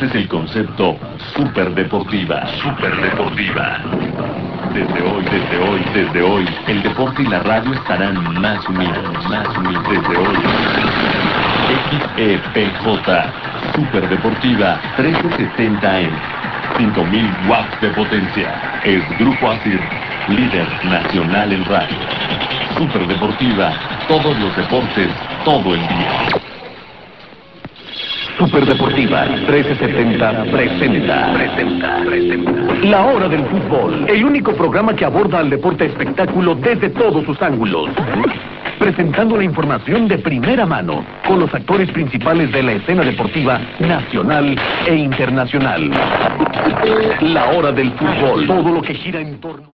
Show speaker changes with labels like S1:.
S1: ¿Conoces el concepto superdeportiva? Superdeportiva. Desde hoy, el deporte y la radio estarán más unidos, desde hoy. XEPJ, Superdeportiva, 1370M, 5000 watts de potencia. Es Grupo ASIR, líder nacional en radio. Superdeportiva, todos los deportes, todo el día.
S2: Superdeportiva 1370 presenta La Hora del Fútbol, el único programa que aborda al deporte espectáculo desde todos sus ángulos, presentando la información de primera mano con los actores principales de la escena deportiva nacional e internacional. La Hora del Fútbol, todo lo que gira en torno